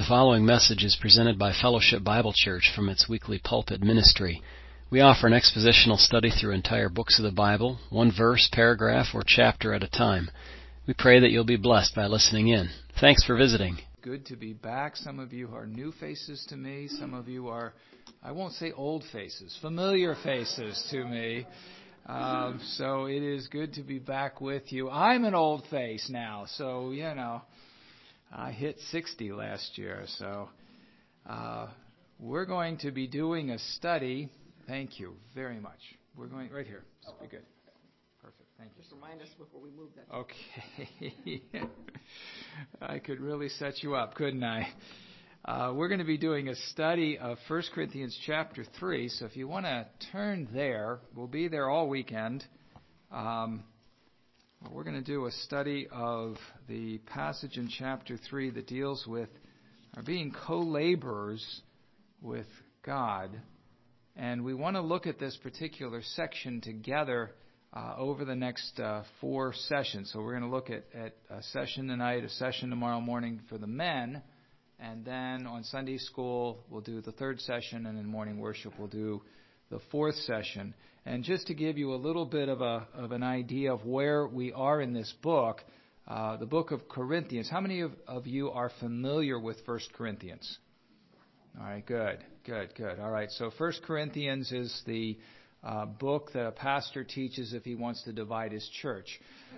The following message is presented by Fellowship Bible Church from its weekly pulpit ministry. We offer an expositional study through entire books of the Bible, one verse, paragraph, or chapter at a time. We pray that you'll be blessed by listening in. Thanks for visiting. Good to be back. Some of you are new faces to me. Some of you are, I won't say old faces, familiar faces to me. So it is good to be back with you. I'm an old face now, so, I hit 60 last year. So we're going to be doing a study. Thank you very much. We're going right here. This will be good. Perfect. Thank you. Just remind us before we move that. Okay. I could really set you up, couldn't I? We're going to be doing a study of 1 Corinthians chapter 3. So if you want to turn there, we'll be there all weekend. We're going to do a study of the passage in chapter 3 that deals with our being co-laborers with God. And we want to look at this particular section together over the next 4 sessions. So we're going to look at a session tonight, a session tomorrow morning for the men, and then on Sunday school we'll do the 3rd session, and in morning worship we'll do the 4th session. And just to give you a little bit of an idea of where we are in this book, the book of Corinthians. How many of you are familiar with 1 Corinthians? All right, good. All right, so 1 Corinthians is the book that a pastor teaches if he wants to divide his church,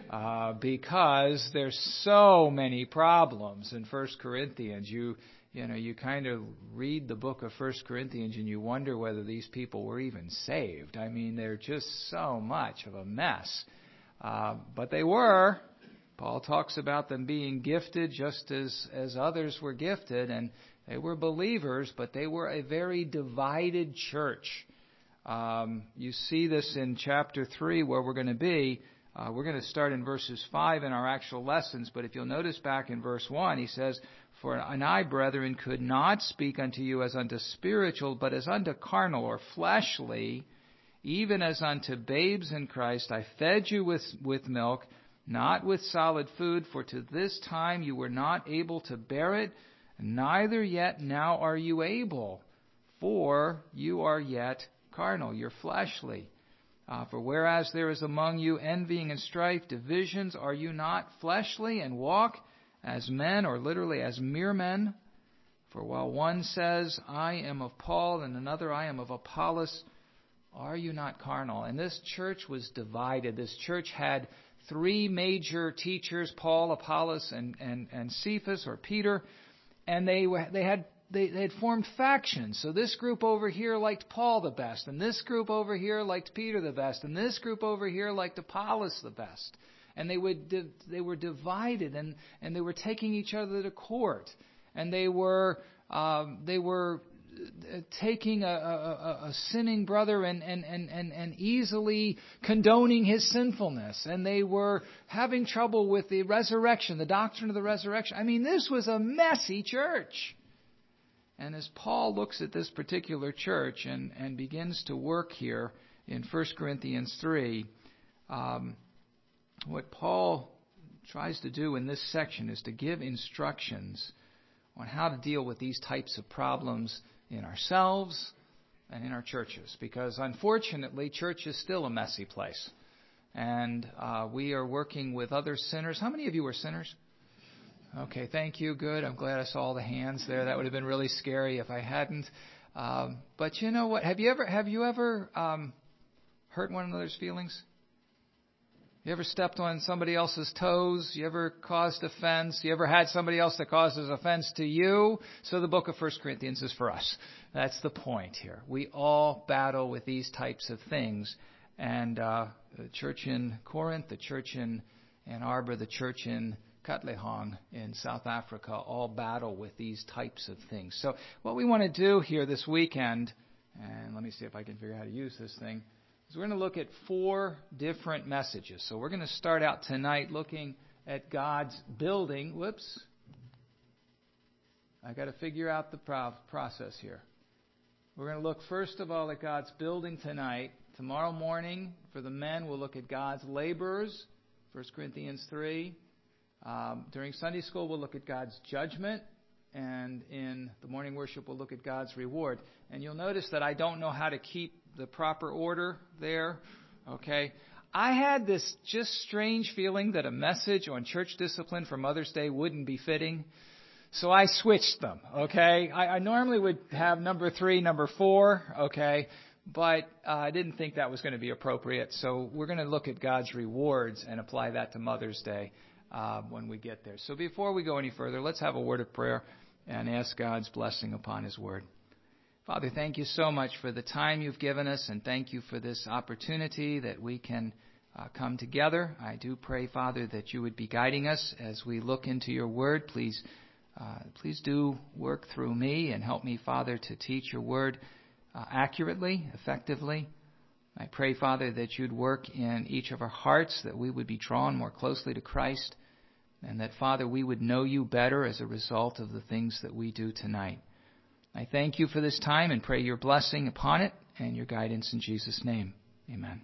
because there's so many problems in 1 Corinthians. You kind of read the book of 1 Corinthians and you wonder whether these people were even saved. I mean, they're just so much of a mess. But they were. Paul talks about them being gifted just as others were gifted, and they were believers, but they were a very divided church. You see this in chapter 3 where we're going to be. We're going to start in verses 5 in our actual lessons, but if you'll notice back in verse 1, he says, "For and I, brethren, could not speak unto you as unto spiritual, but as unto carnal or fleshly, even as unto babes in Christ. I fed you with milk, not with solid food, for to this time you were not able to bear it, neither yet now are you able, for you are yet carnal," you're fleshly. "For whereas there is among you envying and strife, divisions, are you not fleshly and walk as men," or literally as mere men? "For while one says, I am of Paul, and another, I am of Apollos, are you not carnal?" And this church was divided. This church had 3 major teachers, Paul, Apollos, and Cephas, or Peter, and they had formed factions. So this group over here liked Paul the best, and this group over here liked Peter the best, and this group over here liked Apollos the best. And they were divided, and they were taking each other to court, and they were taking a sinning brother and easily condoning his sinfulness, and they were having trouble with the resurrection, the doctrine of the resurrection. I mean, this was a messy church. And as Paul looks at this particular church and begins to work here in 1 Corinthians 3, what Paul tries to do in this section is to give instructions on how to deal with these types of problems in ourselves and in our churches. Because unfortunately, church is still a messy place. And we are working with other sinners. How many of you are sinners? Okay, thank you. Good. I'm glad I saw all the hands there. That would have been really scary if I hadn't. But you know what? Have you ever hurt one another's feelings? You ever stepped on somebody else's toes? You ever caused offense? You ever had somebody else that causes offense to you? So the book of 1 Corinthians is for us. That's the point here. We all battle with these types of things. And the church in Corinth, the church in Ann Arbor, the church in Katlehong in South Africa all battle with these types of things. So what we want to do here this weekend, and let me see if I can figure out how to use this thing, is we're going to look at 4 different messages. So we're going to start out tonight looking at God's building. Whoops. I got to figure out the process here. We're going to look first of all at God's building tonight. Tomorrow morning for the men we'll look at God's laborers, 1 Corinthians 3. During Sunday school we'll look at God's judgment. And in in the morning worship, we'll look at God's reward. And you'll notice that I don't know how to keep the proper order there. Okay? I had this just strange feeling that a message on church discipline for Mother's Day wouldn't be fitting. So I switched them, okay? I normally would have number 3, number 4, okay? But I didn't think that was going to be appropriate. So we're going to look at God's rewards and apply that to Mother's Day when we get there. So before we go any further, let's have a word of prayer and ask God's blessing upon His Word. Father, thank you so much for the time you've given us, and thank you for this opportunity that we can come together. I do pray, Father, that you would be guiding us as we look into your Word. Please do work through me and help me, Father, to teach your Word accurately, effectively. I pray, Father, that you'd work in each of our hearts, that we would be drawn more closely to Christ, and that, Father, we would know you better as a result of the things that we do tonight. I thank you for this time and pray your blessing upon it and your guidance in Jesus' name. Amen.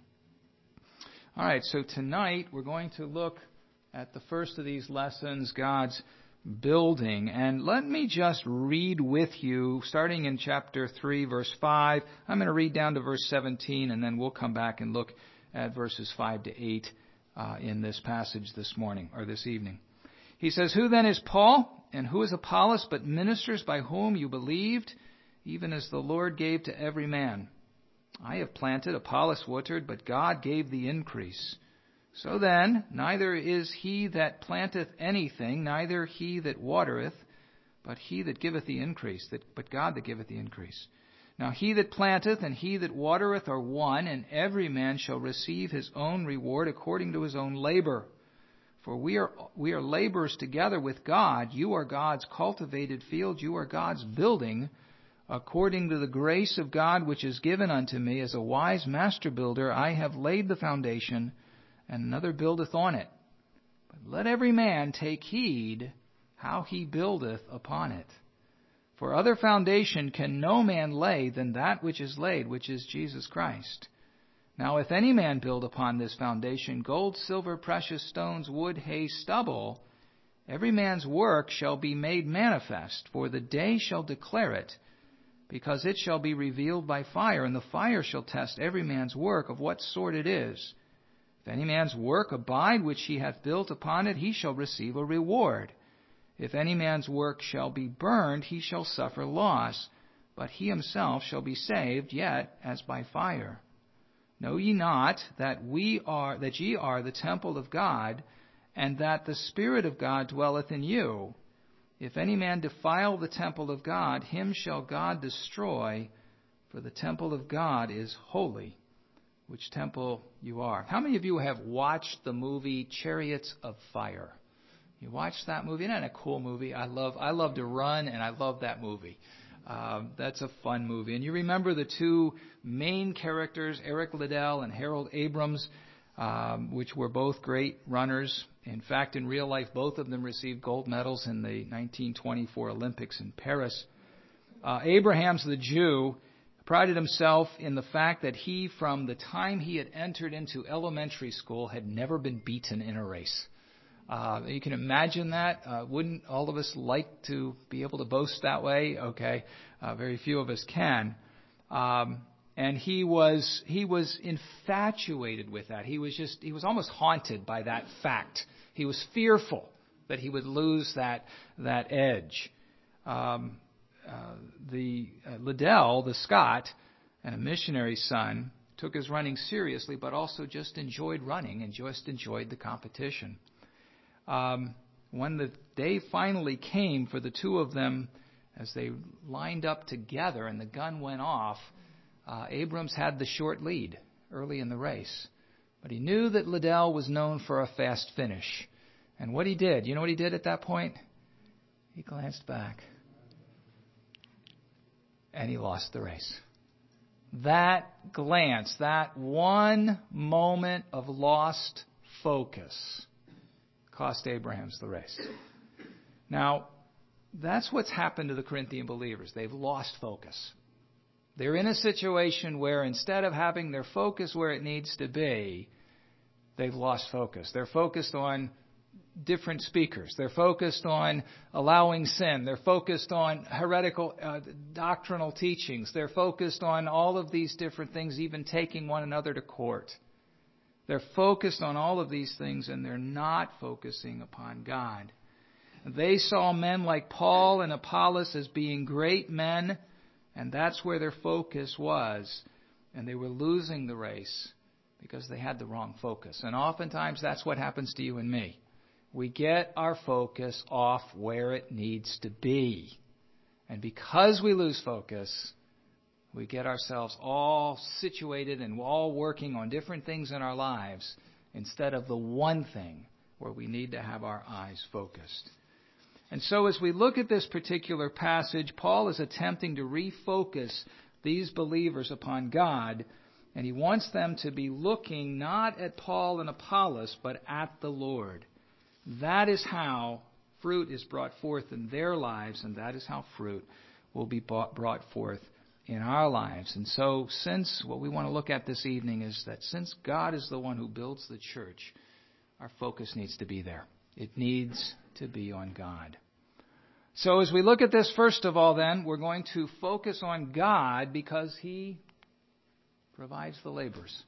All right, so tonight we're going to look at the first of these lessons, God's building. And let me just read with you, starting in chapter 3, verse 5. I'm going to read down to verse 17, and then we'll come back and look at verses 5 to 8 in this passage this morning, or this evening. He says, "Who then is Paul, and who is Apollos, but ministers by whom you believed, even as the Lord gave to every man? I have planted, Apollos watered, but God gave the increase. So then, neither is he that planteth anything, neither he that watereth, but he that giveth the increase, but God that giveth the increase. Now he that planteth and he that watereth are one, and every man shall receive his own reward according to his own labor. For we are laborers together with God. You are God's cultivated field. You are God's building, according to the grace of God which is given unto me. As a wise master builder, I have laid the foundation, and another buildeth on it. But let every man take heed how he buildeth upon it. For other foundation can no man lay than that which is laid, which is Jesus Christ. Now if any man build upon this foundation gold, silver, precious stones, wood, hay, stubble, every man's work shall be made manifest, for the day shall declare it, because it shall be revealed by fire, and the fire shall test every man's work of what sort it is. If any man's work abide which he hath built upon it, he shall receive a reward. If any man's work shall be burned, he shall suffer loss, but he himself shall be saved, yet as by fire. Know ye not that ye are the temple of God, and that the Spirit of God dwelleth in you? If any man defile the temple of God, him shall God destroy, for the temple of God is holy, which temple you are." How many of you have watched the movie Chariots of Fire? You watched that movie? Isn't that a cool movie? I love to run, and I love that movie. That's a fun movie. And you remember the two main characters, Eric Liddell and Harold Abrams, which were both great runners. In fact, in real life, both of them received gold medals in the 1924 Olympics in Paris. Abrahams, the Jew, prided himself in the fact that he, from the time he had entered into elementary school, had never been beaten in a race. You can imagine that. Wouldn't all of us like to be able to boast that way? Okay. Very few of us can. And he was infatuated with that. He was almost haunted by that fact. He was fearful that he would lose that edge. Liddell, the Scot, and a missionary son, took his running seriously, but also just enjoyed running and just enjoyed the competition. When the day finally came for the two of them, as they lined up together and the gun went off, Abrams had the short lead early in the race. But he knew that Liddell was known for a fast finish. And what he did, you know what he did at that point? He glanced back. And he lost the race. That glance, that one moment of lost focus, cost Abrahams the race. Now, that's what's happened to the Corinthian believers. They've lost focus. They're in a situation where instead of having their focus where it needs to be, they've lost focus. They're focused on different speakers. They're focused on allowing sin. They're focused on heretical doctrinal teachings. They're focused on all of these different things, even taking one another to court. They're focused on all of these things, and they're not focusing upon God. They saw men like Paul and Apollos as being great men, and that's where their focus was. And they were losing the race because they had the wrong focus. And oftentimes that's what happens to you and me. We get our focus off where it needs to be. And because we lose focus, we get ourselves all situated and all working on different things in our lives instead of the one thing where we need to have our eyes focused. And so as we look at this particular passage, Paul is attempting to refocus these believers upon God, and he wants them to be looking not at Paul and Apollos, but at the Lord. That is how fruit is brought forth in their lives, and that is how fruit will be brought forth in our lives. And so since what we want to look at this evening is that since God is the one who builds the church, our focus needs to be there. It needs to be on God. So as we look at this, first of all, then, we're going to focus on God because He provides the laborers.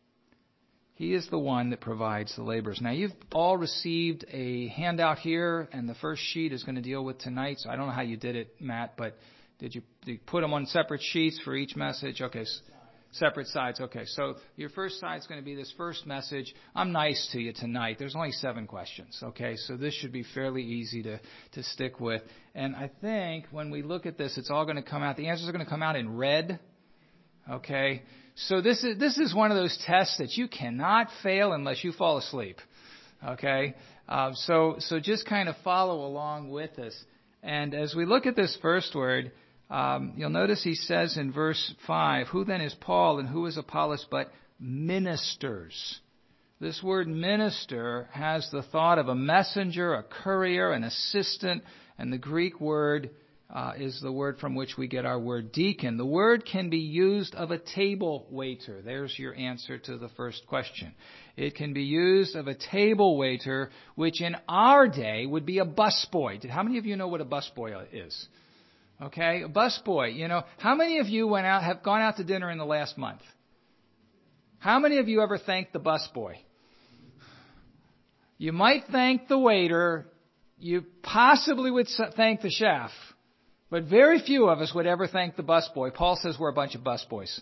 He is the one that provides the laborers. Now, you've all received a handout here, and the first sheet is going to deal with tonight. So I don't know how you did it, Matt, but did you put them on separate sheets for each message? Okay. Separate sides. Okay, so your first side is going to be this first message. I'm nice to you tonight. There's only 7 questions. Okay, so this should be fairly easy to stick with. And I think when we look at this, it's all going to come out. The answers are going to come out in red. Okay, so this is one of those tests that you cannot fail unless you fall asleep. Okay, so just kind of follow along with us. And as we look at this first word, you'll notice he says in verse 5, who then is Paul and who is Apollos but ministers? This word minister has the thought of a messenger, a courier, an assistant, and the Greek word is the word from which we get our word deacon. The word can be used of a table waiter. There's your answer to the first question. It can be used of a table waiter, which in our day would be a busboy. How many of you know what a busboy is? Okay, a busboy. You know, how many of you have gone out to dinner in the last month? How many of you ever thanked the busboy? You might thank the waiter. You possibly would thank the chef. But very few of us would ever thank the busboy. Paul says we're a bunch of busboys.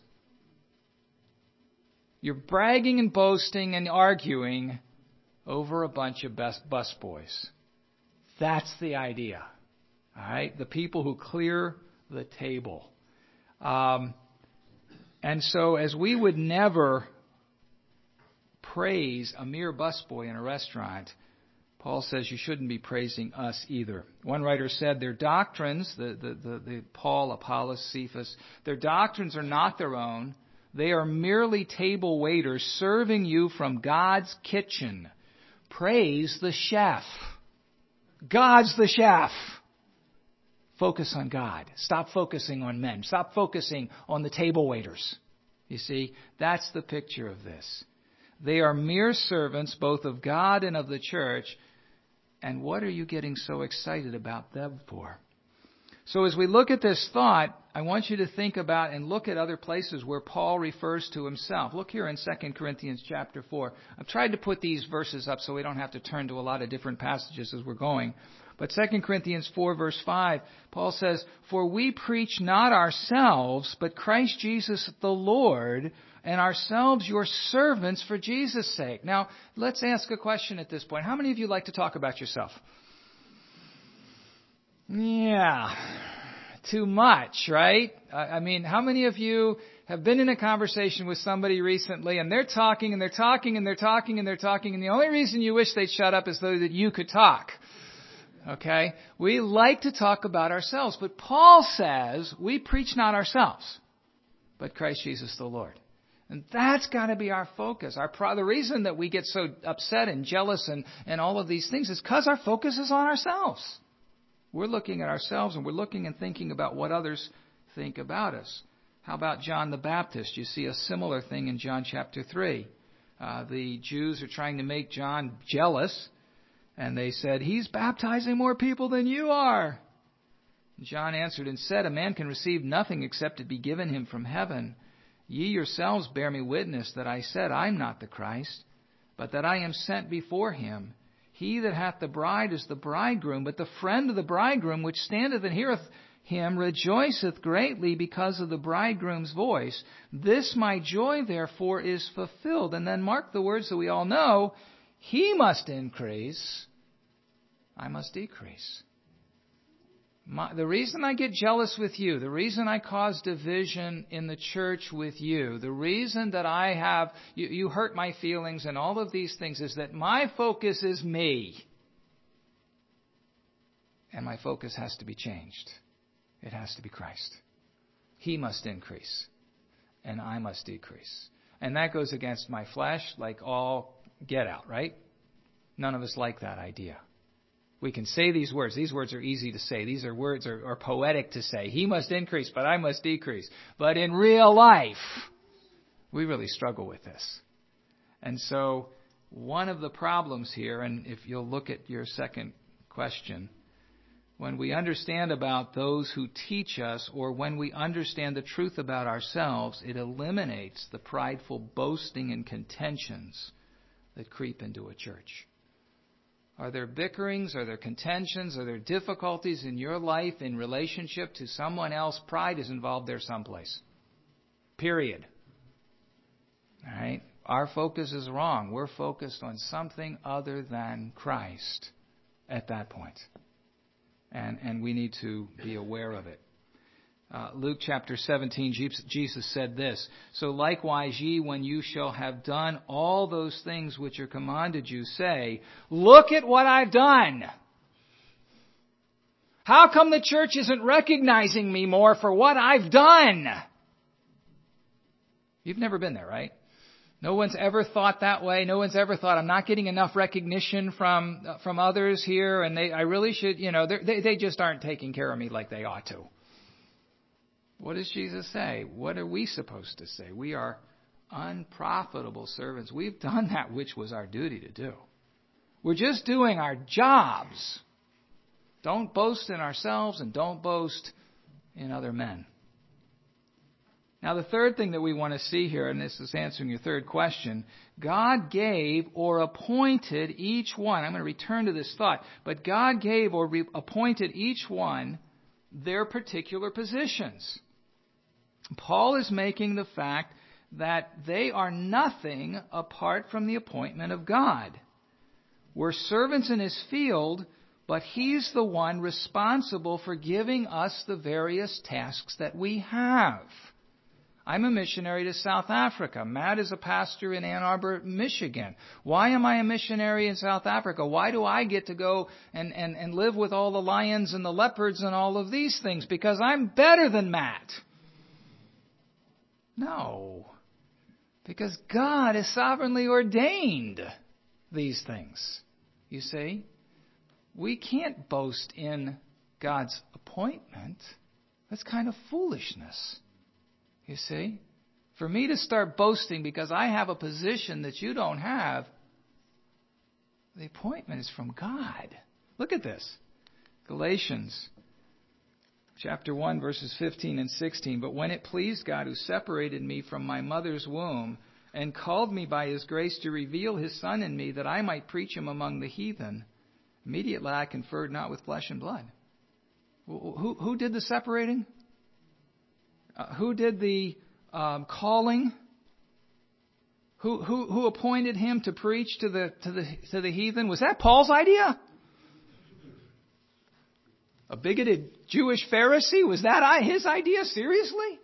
You're bragging and boasting and arguing over a bunch of busboys. That's the idea. All right, the people who clear the table. And so as we would never praise a mere busboy in a restaurant, Paul says you shouldn't be praising us either. One writer said their doctrines, the Paul, Apollos, Cephas, their doctrines are not their own. They are merely table waiters serving you from God's kitchen. Praise the chef. God's the chef. Focus on God. Stop focusing on men. Stop focusing on the table waiters. You see, that's the picture of this. They are mere servants both of God and of the church. And what are you getting so excited about them for? So as we look at this thought, I want you to think about and look at other places where Paul refers to himself. Look here in 2 Corinthians chapter 4. I've tried to put these verses up so we don't have to turn to a lot of different passages as we're going. But 2 Corinthians 4 verse 5, Paul says, for we preach not ourselves, but Christ Jesus the Lord, and ourselves your servants for Jesus' sake. Now, let's ask a question at this point. How many of you like to talk about yourself? Yeah, too much, right? I mean, how many of you have been in a conversation with somebody recently and they're talking and they're talking and they're talking and they're talking, and the only reason you wish they'd shut up is so that you could talk? Okay? We like to talk about ourselves, but Paul says we preach not ourselves, but Christ Jesus the Lord. And that's got to be our focus. The reason that we get so upset and jealous and all of these things is because our focus is on ourselves. We're looking at ourselves and we're looking and thinking about what others think about us. How about John the Baptist? You see a similar thing in John chapter 3. The Jews are trying to make John jealous. And they said, "He's baptizing more people than you are." John answered and said, "A man can receive nothing except it be given him from heaven. Ye yourselves bear me witness that I said, I'm not the Christ, but that I am sent before him. He that hath the bride is the bridegroom, but the friend of the bridegroom, which standeth and heareth him, rejoiceth greatly because of the bridegroom's voice. This my joy, therefore, is fulfilled." And then mark the words that we all know. He must increase, I must decrease. The reason I get jealous with you, the reason I cause division in the church with you, the reason that I have, you hurt my feelings and all of these things is that my focus is me. And my focus has to be changed. It has to be Christ. He must increase and I must decrease. And that goes against my flesh like all get out, right? None of us like that idea. We can say these words. These words are easy to say. These are words are poetic to say. He must increase, but I must decrease. But in real life, we really struggle with this. And so one of the problems here, and if you'll look at your second question, when we understand about those who teach us, or when we understand the truth about ourselves, it eliminates the prideful boasting and contentions that creep into a church. Are there bickerings? Are there contentions? Are there difficulties in your life in relationship to someone else? Pride is involved there someplace. Period. All right? Our focus is wrong. We're focused on something other than Christ at that point. And we need to be aware of it. Luke chapter 17, Jesus said this, "So likewise ye, when you shall have done all those things which are commanded you, say, Look at what I've done. How come the church isn't recognizing me more for what I've done?" You've never been there, right? No one's ever thought that way. No one's ever thought, I'm not getting enough recognition from others here, and I really should, they just aren't taking care of me like they ought to. What does Jesus say? What are we supposed to say? We are unprofitable servants. We've done that which was our duty to do. We're just doing our jobs. Don't boast in ourselves and don't boast in other men. Now, the third thing that we want to see here, and this is answering your third question, God gave or appointed each one. I'm going to return to this thought. But God gave or appointed each one their particular positions. Paul is making the fact that they are nothing apart from the appointment of God. We're servants in his field, but he's the one responsible for giving us the various tasks that we have. I'm a missionary to South Africa. Matt is a pastor in Ann Arbor, Michigan. Why am I a missionary in South Africa? Why do I get to go and live with all the lions and the leopards and all of these things? Because I'm better than Matt. No. Because God has sovereignly ordained these things. You see? We can't boast in God's appointment. That's kind of foolishness. You see? For me to start boasting because I have a position that you don't have, the appointment is from God. Look at this. Galatians chapter 1, verses 15 and 16. "But when it pleased God, who separated me from my mother's womb and called me by his grace to reveal his Son in me, that I might preach him among the heathen, immediately I conferred not with flesh and blood." Who did the separating? Who did the calling? Who appointed him to preach to the heathen? Was that Paul's idea? A bigoted Jewish Pharisee? Was that his idea? Seriously?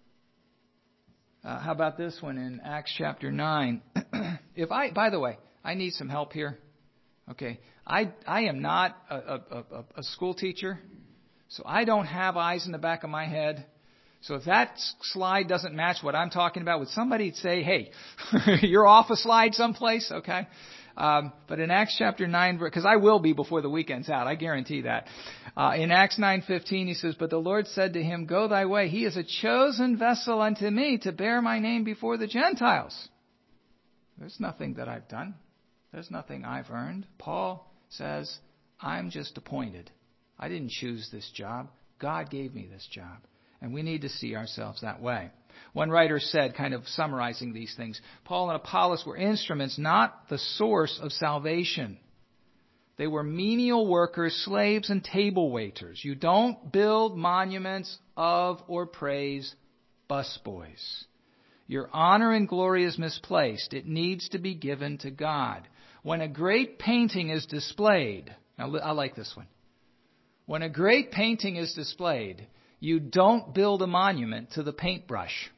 How about this one in Acts chapter 9? By the way, I need some help here. Okay. I am not a school teacher, so I don't have eyes in the back of my head. So if that slide doesn't match what I'm talking about, would somebody say, hey, you're off a slide someplace? Okay. But in Acts chapter 9, because I will be before the weekend's out, I guarantee that. In Acts 9:15, he says, "But the Lord said to him, Go thy way. He is a chosen vessel unto me to bear my name before the Gentiles." There's nothing that I've done. There's nothing I've earned. Paul says, I'm just appointed. I didn't choose this job. God gave me this job. And we need to see ourselves that way. One writer said, kind of summarizing these things, Paul and Apollos were instruments, not the source of salvation. They were menial workers, slaves, and table waiters. You don't build monuments of or praise busboys. Your honor and glory is misplaced. It needs to be given to God. When a great painting is displayed, now I like this one. When a great painting is displayed, you don't build a monument to the paintbrush.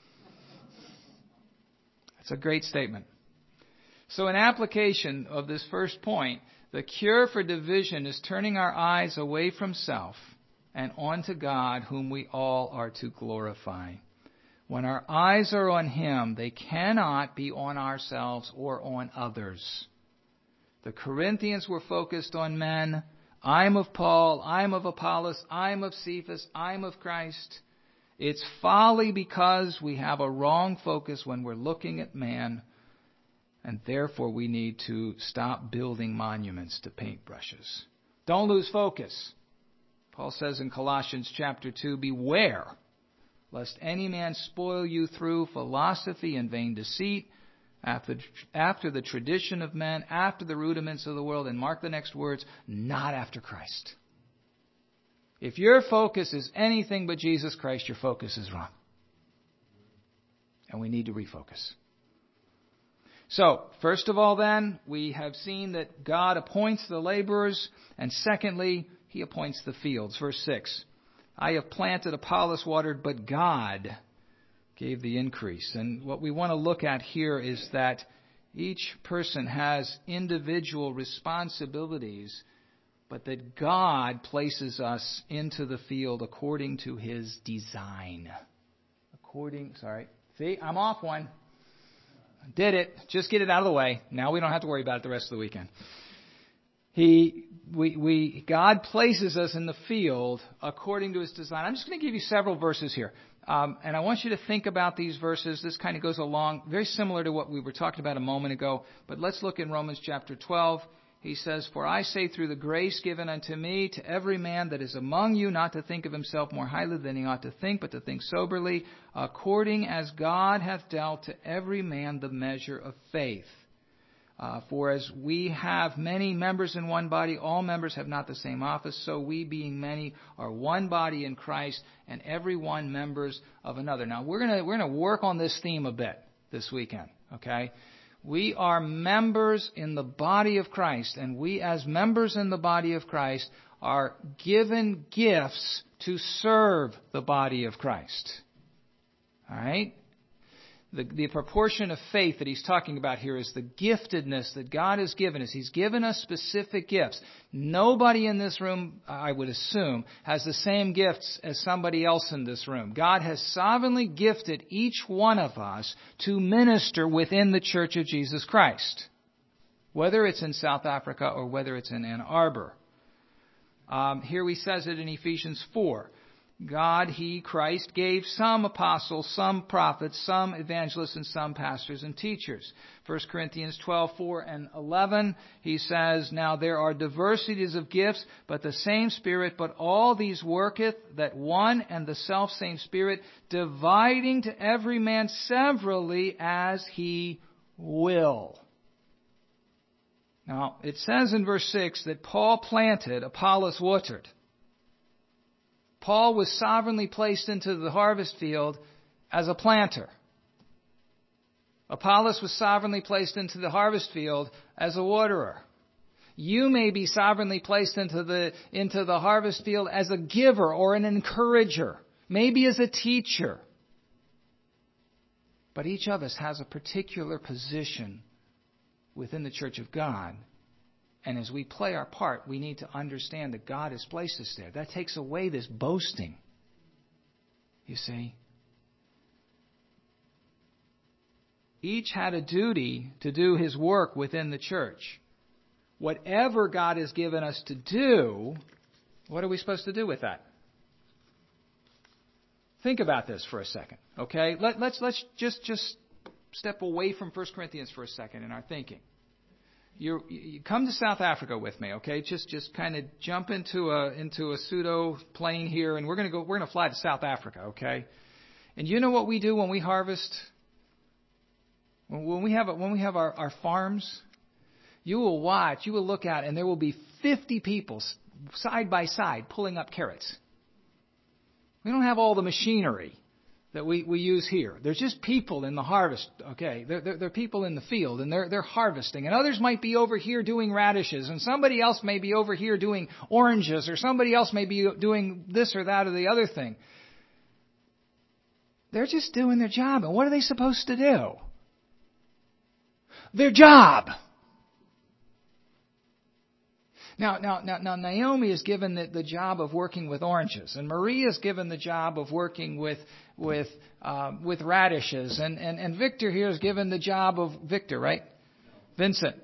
That's a great statement. So in application of this first point, the cure for division is turning our eyes away from self and onto God, whom we all are to glorify. When our eyes are on Him, they cannot be on ourselves or on others. The Corinthians were focused on men. I'm of Paul, I'm of Apollos, I'm of Cephas, I'm of Christ. It's folly because we have a wrong focus when we're looking at man, and therefore we need to stop building monuments to paintbrushes. Don't lose focus. Paul says in Colossians chapter 2, beware lest any man spoil you through philosophy and vain deceit, after the tradition of men, after the rudiments of the world, and mark the next words, not after Christ. If your focus is anything but Jesus Christ, your focus is wrong. And we need to refocus. So, first of all then, we have seen that God appoints the laborers, and secondly, He appoints the fields. Verse 6, I have planted, Apollos watered, but God gave the increase. And what we want to look at here is that each person has individual responsibilities, but that God places us into the field according to His design. See, I'm off one. Did it. Just get it out of the way. Now we don't have to worry about it the rest of the weekend. God places us in the field according to His design. I'm just going to give you several verses here. And I want you to think about these verses. This kind of goes along, very similar to what we were talking about a moment ago. But let's look in Romans chapter 12. He says, for I say through the grace given unto me to every man that is among you not to think of himself more highly than he ought to think, but to think soberly, according as God hath dealt to every man the measure of faith. For as we have many members in one body, all members have not the same office, so we being many are one body in Christ, and every one members of another. Now we're gonna work on this theme a bit this weekend, okay? We are members in the body of Christ, and we as members in the body of Christ are given gifts to serve the body of Christ. All right? The proportion of faith that he's talking about here is the giftedness that God has given us. He's given us specific gifts. Nobody in this room, I would assume, has the same gifts as somebody else in this room. God has sovereignly gifted each one of us to minister within the Church of Jesus Christ, whether it's in South Africa or whether it's in Ann Arbor. Here he says it in Ephesians 4. God, He, Christ, gave some apostles, some prophets, some evangelists, and some pastors and teachers. 1 Corinthians 12:4 and 11, he says, now there are diversities of gifts, but the same Spirit, but all these worketh that one and the selfsame Spirit, dividing to every man severally as He will. Now, it says in verse 6 that Paul planted, Apollos watered. Paul was sovereignly placed into the harvest field as a planter. Apollos was sovereignly placed into the harvest field as a waterer. You may be sovereignly placed into the harvest field as a giver or an encourager, maybe as a teacher. But each of us has a particular position within the Church of God. And as we play our part, we need to understand that God has placed us there. That takes away this boasting. You see? Each had a duty to do his work within the church. Whatever God has given us to do, what are we supposed to do with that? Think about this for a second, okay? Let's just step away from 1 Corinthians for a second in our thinking. You come to South Africa with me, okay? Just kind of jump into a pseudo plane here, and we're gonna fly to South Africa, okay? And you know what we do when we harvest? When we have our farms, you will look out, and there will be 50 people side by side pulling up carrots. We don't have all the machinery that we use here. There's just people in the harvest, okay? They're people in the field, and they're harvesting. And others might be over here doing radishes, and somebody else may be over here doing oranges, or somebody else may be doing this or that or the other thing. They're just doing their job. And what are they supposed to do? Their job. Now, Naomi is given the job of working with oranges, and Maria is given the job of working with radishes, and Victor here is given the job of Vincent.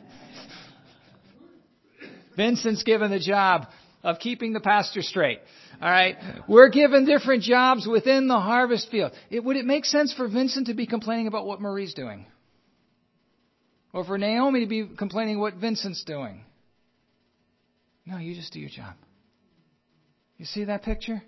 Vincent's given the job of keeping the pastor straight. All right, we're given different jobs within the harvest field. Would it make sense for Vincent to be complaining about what Marie's doing, or for Naomi to be complaining what Vincent's doing? No, you just do your job. You see that picture?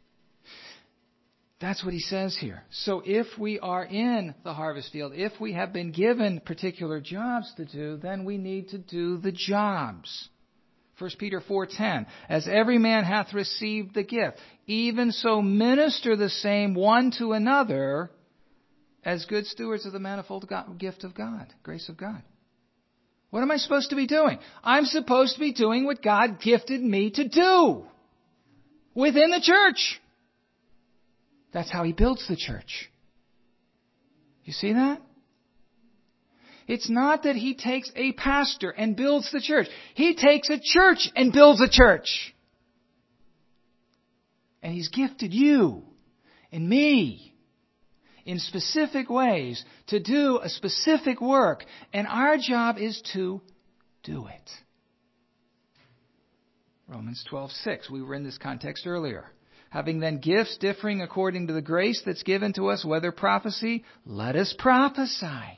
That's what he says here. So if we are in the harvest field, if we have been given particular jobs to do, then we need to do the jobs. 1 Peter 4:10, as every man hath received the gift, even so minister the same one to another as good stewards of the manifold gift of God, grace of God. What am I supposed to be doing? I'm supposed to be doing what God gifted me to do within the church. That's how He builds the church. You see that? It's not that He takes a pastor and builds the church. He takes a church and builds a church. And He's gifted you and me in specific ways to do a specific work. And our job is to do it. Romans 12:6. We were in this context earlier. Having then gifts differing according to the grace that's given to us, whether prophecy, let us prophesy.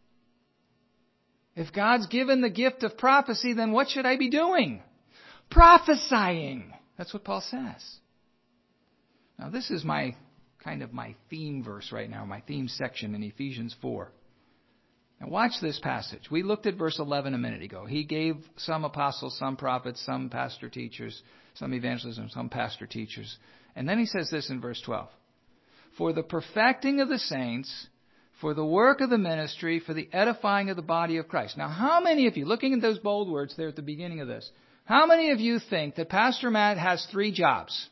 If God's given the gift of prophecy, then what should I be doing? Prophesying. That's what Paul says. Now this is my theme verse right now, my theme section in Ephesians 4. Now watch this passage. We looked at verse 11 a minute ago. He gave some apostles, some prophets, some pastor teachers, some evangelists, and some pastor teachers. And then he says this in verse 12. For the perfecting of the saints, for the work of the ministry, for the edifying of the body of Christ. Now how many of you, looking at those bold words there at the beginning of this, how many of you think that Pastor Matt has 3 jobs?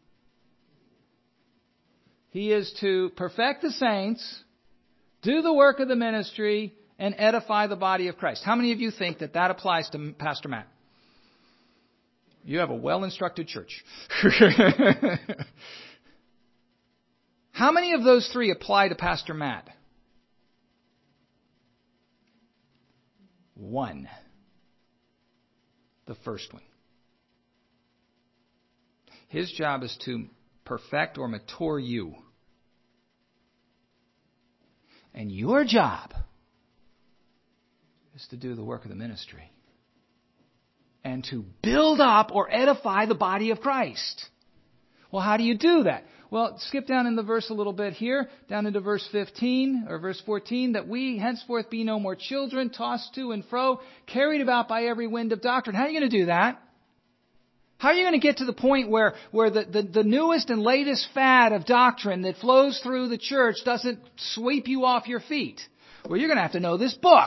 He is to perfect the saints, do the work of the ministry, and edify the body of Christ. How many of you think that applies to Pastor Matt? You have a well-instructed church. How many of those 3 apply to Pastor Matt? 1. The first one. His job is to perfect or mature you. And your job is to do the work of the ministry and to build up or edify the body of Christ. Well, how do you do that? Well, skip down in the verse a little bit here, down into verse 15 or verse 14, that we henceforth be no more children, tossed to and fro, carried about by every wind of doctrine. How are you going to do that? How are you going to get to the point where the newest and latest fad of doctrine that flows through the church doesn't sweep you off your feet? Well, you're going to have to know this book.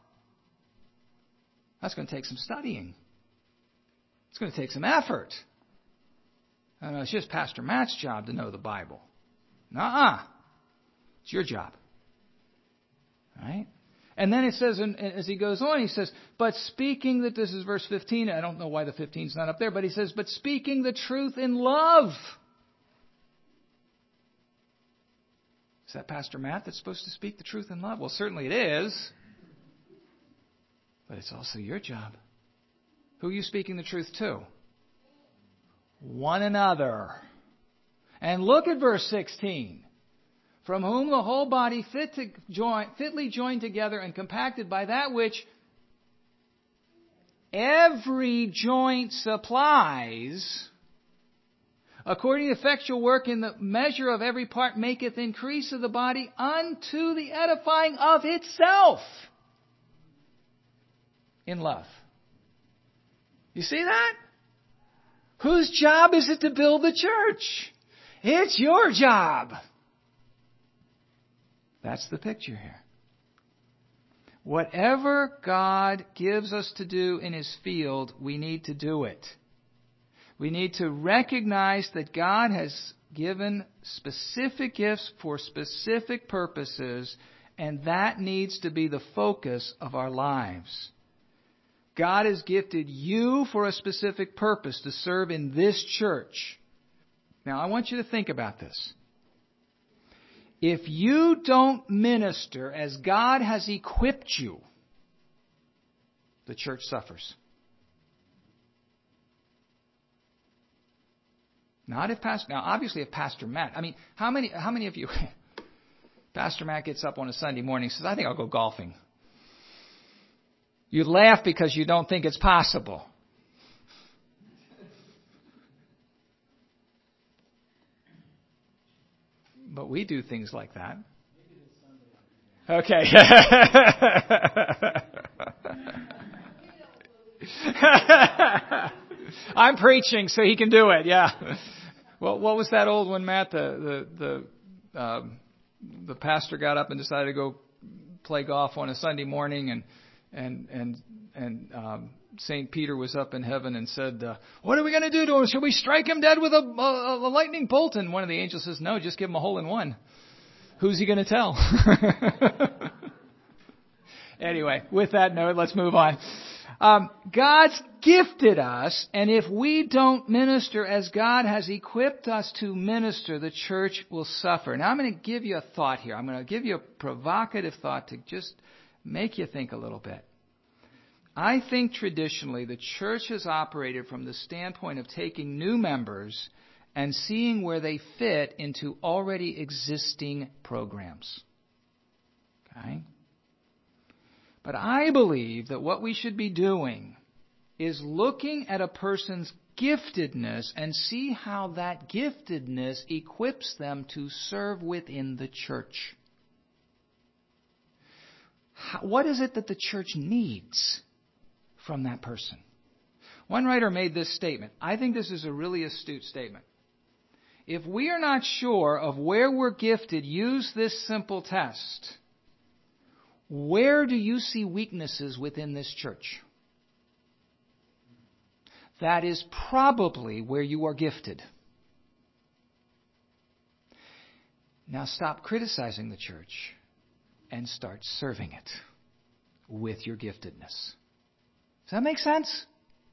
That's going to take some studying. It's going to take some effort. I don't know, it's just Pastor Matt's job to know the Bible. Nuh-uh. It's your job. All right? And then it says, and as he goes on, he says, but speaking that, this is verse 15, I don't know why the 15 is not up there, but he says, but speaking the truth in love. Is that Pastor Matt that's supposed to speak the truth in love? Well, certainly it is. But it's also your job. Who are you speaking the truth to? One another. And look at verse 16. From whom the whole body fitly joined together and compacted by that which every joint supplies, according to the effectual work in the measure of every part, maketh increase of the body unto the edifying of itself in love. You see that? Whose job is it to build the church? It's your job. That's the picture here. Whatever God gives us to do in His field, we need to do it. We need to recognize that God has given specific gifts for specific purposes, and that needs to be the focus of our lives. God has gifted you for a specific purpose to serve in this church. Now, I want you to think about this. If you don't minister as God has equipped you, the church suffers. Not if Pastor, now obviously if Pastor Matt, how many of you, Pastor Matt gets up on a Sunday morning and says, I think I'll go golfing. You laugh because you don't think it's possible. But we do things like that. Okay. I'm preaching, so he can do it. Yeah. Well, what was that old one, Matt? The pastor got up and decided to go play golf on a Sunday morning, and St. Peter was up in heaven and said, what are we going to do to him? Shall we strike him dead with a lightning bolt? And one of the angels says, no, just give him a hole in one. Who's he going to tell? Anyway, with that note, let's move on. God's gifted us, and if we don't minister as God has equipped us to minister, the church will suffer. Now, I'm going to give you a thought here. I'm going to give you a provocative thought to just make you think a little bit. I think traditionally the church has operated from the standpoint of taking new members and seeing where they fit into already existing programs. Okay? But I believe that what we should be doing is looking at a person's giftedness and see how that giftedness equips them to serve within the church. What is it that the church needs from that person? One writer made this statement. I think this is a really astute statement. If we are not sure of where we're gifted, use this simple test. Where do you see weaknesses within this church? That is probably where you are gifted. Now stop criticizing the church and start serving it with your giftedness. Does that make sense?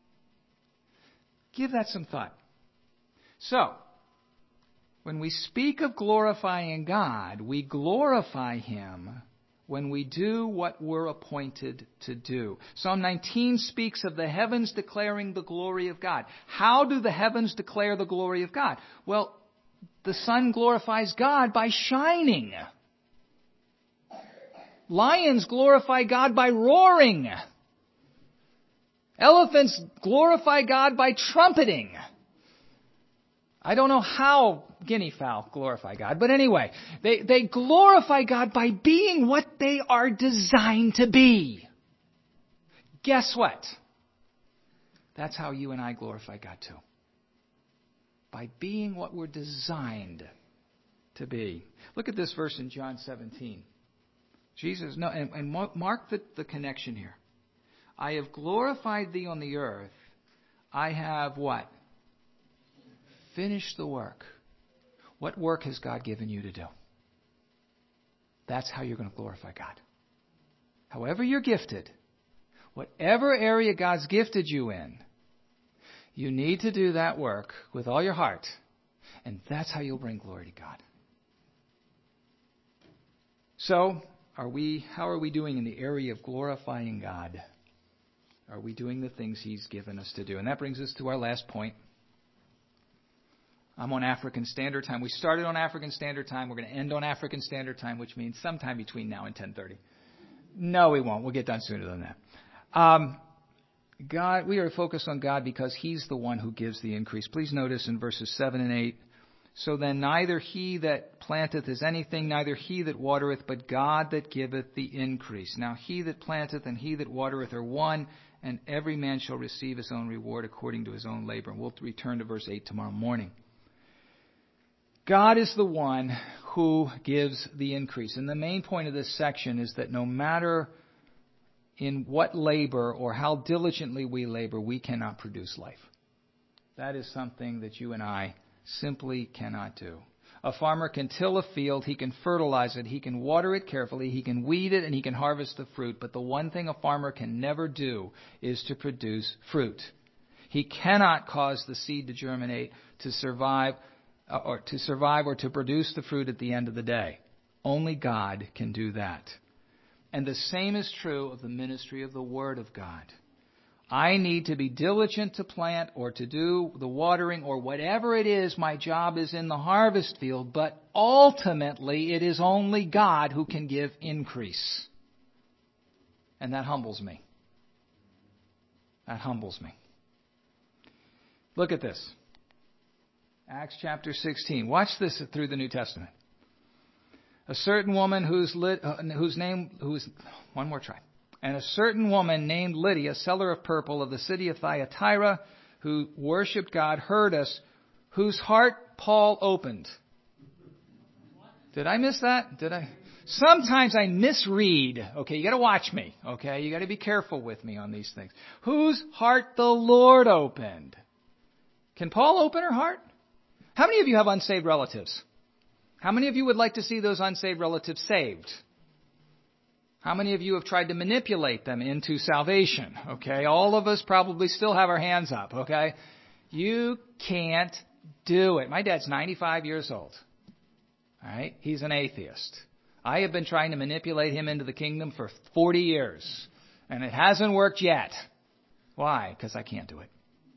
Give that some thought. So, when we speak of glorifying God, we glorify Him when we do what we're appointed to do. Psalm 19 speaks of the heavens declaring the glory of God. How do the heavens declare the glory of God? Well, the sun glorifies God by shining. Lions glorify God by roaring. Elephants glorify God by trumpeting. I don't know how guinea fowl glorify God, but anyway, they glorify God by being what they are designed to be. Guess what? That's how you and I glorify God too. By being what we're designed to be. Look at this verse in John 17. Jesus, mark the connection here. I have glorified thee on the earth. I have what? Finished the work. What work has God given you to do? That's how you're going to glorify God. However you're gifted, whatever area God's gifted you in, you need to do that work with all your heart. And that's how you'll bring glory to God. So, how are we doing in the area of glorifying God? Are we doing the things He's given us to do? And that brings us to our last point. I'm on African Standard Time. We started on African Standard Time. We're going to end on African Standard Time, which means sometime between now and 10:30. No, we won't. We'll get done sooner than that. God, we are focused on God because He's the one who gives the increase. Please notice in verses 7 and 8, so then neither he that planteth is anything, neither he that watereth, but God that giveth the increase. Now he that planteth and he that watereth are one, and every man shall receive his own reward according to his own labor. And we'll return to verse 8 tomorrow morning. God is the one who gives the increase. And the main point of this section is that no matter in what labor or how diligently we labor, we cannot produce life. That is something that you and I simply cannot do. A farmer can till a field, he can fertilize it, he can water it carefully, he can weed it, and he can harvest the fruit. But the one thing a farmer can never do is to produce fruit. He cannot cause the seed to germinate, to survive or to produce the fruit at the end of the day. Only God can do that. And the same is true of the ministry of the Word of God. I need to be diligent to plant or to do the watering or whatever it is my job is in the harvest field, but ultimately it is only God who can give increase. And that humbles me. That humbles me. Look at this. Acts chapter 16. Watch this through the New Testament. A certain woman And a certain woman named Lydia, seller of purple of the city of Thyatira, who worshipped God, heard us, whose heart Paul opened. Did I miss that? Sometimes I misread. Okay, you got to watch me. Okay, you got to be careful with me on these things. Whose heart the Lord opened. Can Paul open her heart? How many of you have unsaved relatives? How many of you would like to see those unsaved relatives saved? How many of you have tried to manipulate them into salvation? Okay, all of us probably still have our hands up, okay? You can't do it. My dad's 95 years old. All right? He's an atheist. I have been trying to manipulate him into the kingdom for 40 years, and it hasn't worked yet. Why? Because I can't do it.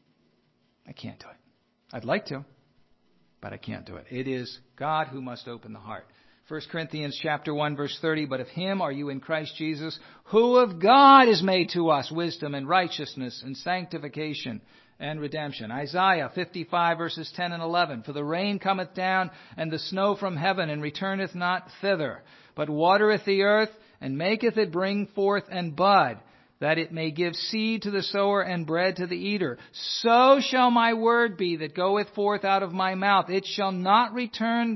I can't do it. I'd like to, but I can't do it. It is God who must open the heart. 1 Corinthians chapter 1 verse 30, but of Him are you in Christ Jesus, who of God is made to us wisdom and righteousness and sanctification and redemption. Isaiah 55 verses 10 and 11, for the rain cometh down and the snow from heaven and returneth not thither, but watereth the earth and maketh it bring forth and bud, that it may give seed to the sower and bread to the eater. So shall my word be that goeth forth out of my mouth. It shall not return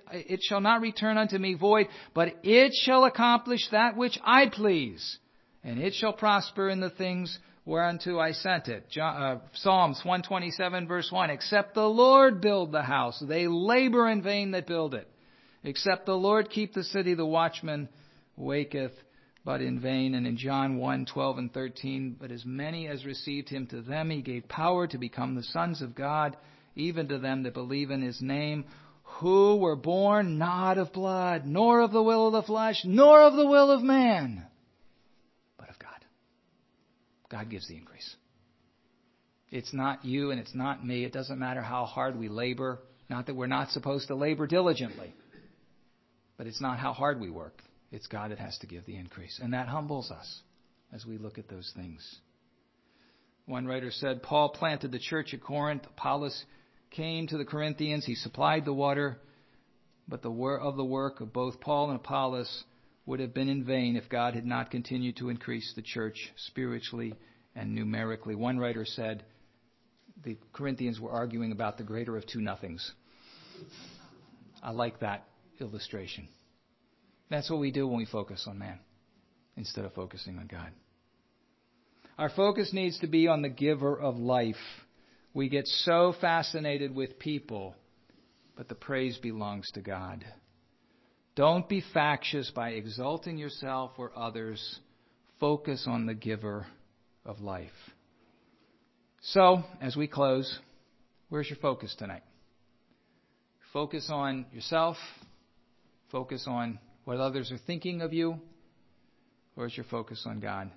unto me void, but it shall accomplish that which I please, and it shall prosper in the things whereunto I sent it. Psalms 127 verse 1, except the Lord build the house, they labor in vain that build it. Except the Lord keep the city, the watchman waketh but in vain. And in John 1, 12 and 13, but as many as received Him, to them He gave power to become the sons of God, even to them that believe in His name, who were born not of blood, nor of the will of the flesh, nor of the will of man, but of God. God gives the increase. It's not you and it's not me. It doesn't matter how hard we labor. Not that we're not supposed to labor diligently, but it's not how hard we work. It's God that has to give the increase. And that humbles us as we look at those things. One writer said, Paul planted the church at Corinth. Apollos came to the Corinthians. He supplied the water. But the work of both Paul and Apollos would have been in vain if God had not continued to increase the church spiritually and numerically. One writer said the Corinthians were arguing about the greater of two nothings. I like that illustration. That's what we do when we focus on man instead of focusing on God. Our focus needs to be on the giver of life. We get so fascinated with people, but the praise belongs to God. Don't be factious by exalting yourself or others. Focus on the giver of life. So, as we close, where's your focus tonight? Focus on yourself. Focus on what others are thinking of you, or is your focus on God?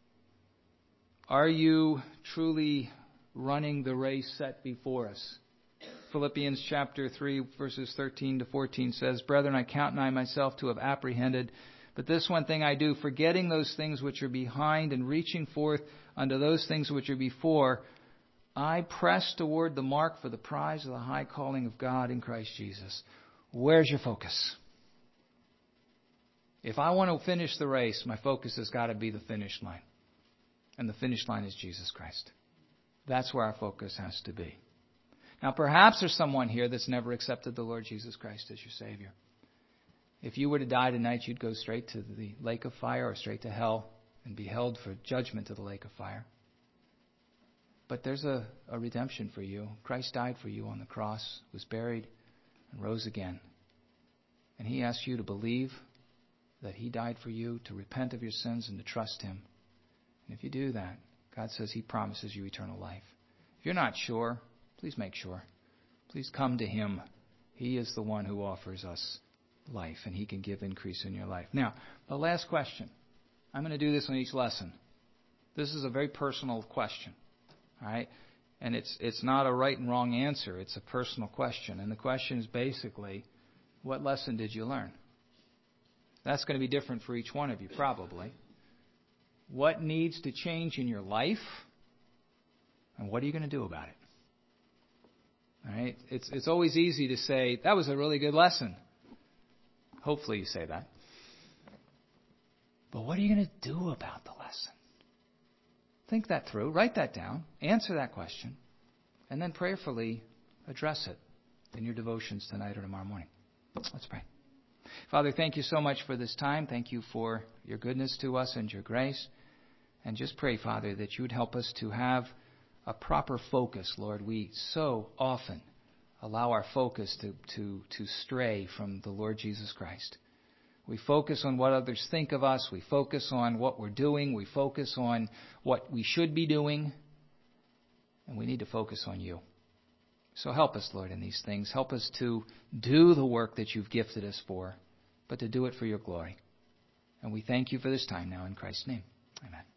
Are you truly running the race set before us? Philippians chapter 3, verses 13 to 14 says, Brethren, I count not myself to have apprehended, But this one thing I do, forgetting those things which are behind and reaching forth unto those things which are before, I press toward the mark for the prize of the high calling of God in Christ Jesus. Where's your focus? If I want to finish the race, my focus has got to be the finish line. And the finish line is Jesus Christ. That's where our focus has to be. Now, perhaps there's someone here that's never accepted the Lord Jesus Christ as your Savior. If you were to die tonight, you'd go straight to the lake of fire or straight to hell and be held for judgment to the lake of fire. But there's a redemption for you. Christ died for you on the cross, was buried, and rose again. And He asks you to believe that He died for you, to repent of your sins, and to trust Him. And if you do that, God says He promises you eternal life. If you're not sure, please make sure. Please come to Him. He is the one who offers us life, and He can give increase in your life. Now, the last question. I'm going to do this on each lesson. This is a very personal question. All right? And it's not a right and wrong answer. It's a personal question. And the question is basically, what lesson did you learn? That's going to be different for each one of you, probably. What needs to change in your life? And what are you going to do about it? All right? It's always easy to say, that was a really good lesson. Hopefully you say that. But what are you going to do about the lesson? Think that through. Write that down. Answer that question. And then prayerfully address it in your devotions tonight or tomorrow morning. Let's pray. Father, thank you so much for this time. Thank you for your goodness to us and your grace. And just pray, Father, that you would help us to have a proper focus, Lord. We so often allow our focus to stray from the Lord Jesus Christ. We focus on what others think of us. We focus on what we're doing. We focus on what we should be doing. And we need to focus on you. So help us, Lord, in these things. Help us to do the work that you've gifted us for, but to do it for your glory. And we thank you for this time now in Christ's name. Amen.